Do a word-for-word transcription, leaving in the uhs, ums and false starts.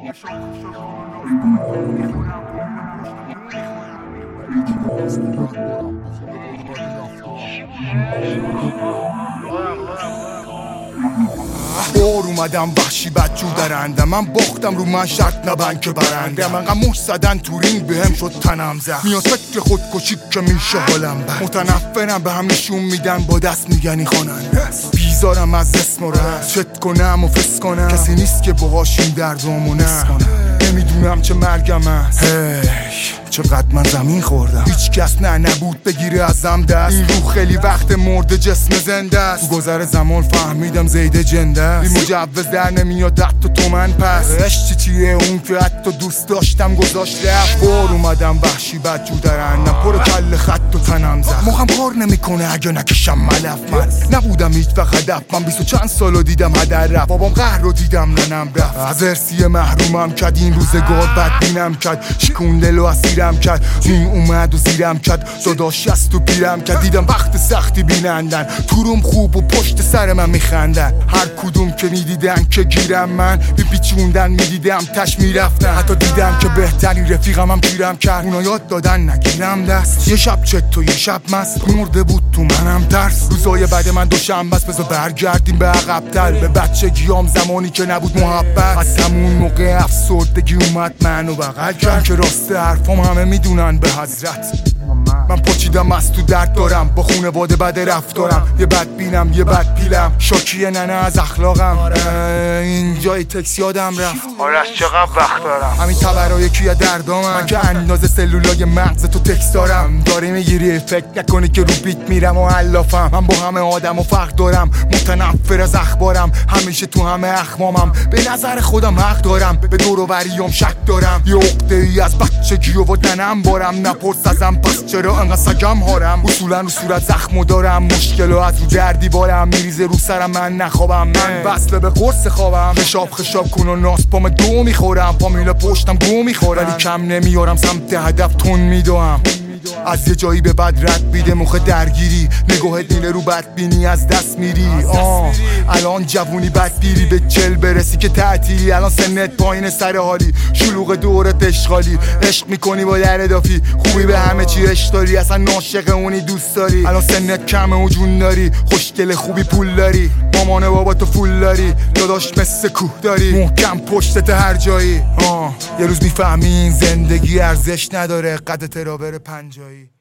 بار اومدم وحشی بدجور درنده، من باختم رو من شرط نبند که برنده. من قموش زدن تو رینگ بهم شد تنم زد، میاد فکر خودکشی که میشه حالم بد. متنفرم به همیشون میدن با دست میگنی خواننده، بیزارم از اسم و رس، چت کنم و فس کنم، کسی نیست که باهاش این دردامو نس کنم. نمیدونم چه مرگم است، هی چقدر من زمین خوردم، هیچ کس نه نبود بگیره ازم دست. این روح خیلی وقت مرده جسم زنده است، تو گذر زمان فهمیدم زیده جنده است. بی مجوز در نمیاد حتی تو من پس، عشق چیه اون که حتی دوست داشتم گذاشت رفت. بار اومدم وحشی بدجور درندم، پر کل خط و تنم زد، موقعم کار نمیکنه اگه نکشم ملف. من نبودم هیچ وقت هدف، من بیست و چند سالو دیدم هدر رفت. بابام قهر رو دیدم ننم رفت، از ارسی محرومم کد این روزگار بدبینم کد، شکون دل و اسیرم کد. این اومد و زیرم کد، داداش است و پیرم کد. دیدم وقت سختی بینندن، توروم خوب و پشت سر من میخندن. هر کدوم که میدیدن که گیرم من بی پیچوندن، میدیدم تش میرفتن. حتی دیدم که بهترین رفیقم هم گیرم کرد، اونا یاد دادن نگیرم دست. یه شب چت و یه شب مست، مرده بود تو منم ترس. روزای بعد من دوشنبه است، بذار برگردیم به عقب‌تر، به بچگیام زمانی که نبود محبت. از همون موقع افسردگی اومد منو بغل کرد، که راست حرفام همه میدونن به حضرت. من پاچیدم از تو درد دارم، با خونواده بد رفتارم، یه بد بینم یه بد پیلم، شاکیه ننه از اخلاقم. اینجای تکس یادم رفت، آره از چقدر وقت دارم. همین تبرای یکی دردامم، من که اندازه سلولای مغز تو تکس دارم. داری میگیری فکر نکنی که رو بیت میرم و علافم. من با همه آدم و فرق دارم، متنفر از اخبارم، همیشه تو همه اخمامم. به نظر خودم حق دارم، به دور و بریام شک دارم. یه عقده ای از بچگی و دنم بارم، نپرس ازم پس چرا انقدر سگم هارم. اصولا رو صورت زخمو دارم، مشکل و از رو دردی بارم، میریزه رو سرم من نخوابم. من وصله به قرص خوابم، خشاب خشاب کن و ناس پام دو میخورم، پامیل پشتم گو میخورم، ولی کم نمیارم سمت هدف تون میدوام. از یه جایی به بعد رد بیده موقع درگیری، نگاهت میره رو بدبینی از دست میری. آه الان جوونی بدگیری، به چل برسی که تعطیلی. الان سنت پایین سر حالی، شلوغ دورت اشغالی. عشق میکنی با در اضافی، خوبی به همه چی عشق داری، اصلا ناشق اونی دوست داری. الان سنت کمه و جون داری، خوشگل خوبی پول داری، مامان بابا تو فول داری، داداش مثل کوه داری، محکم پشتت هر جایی. آه یه روز میفهمی این زندگی ارزش نداره، قدت را بره پنجایی.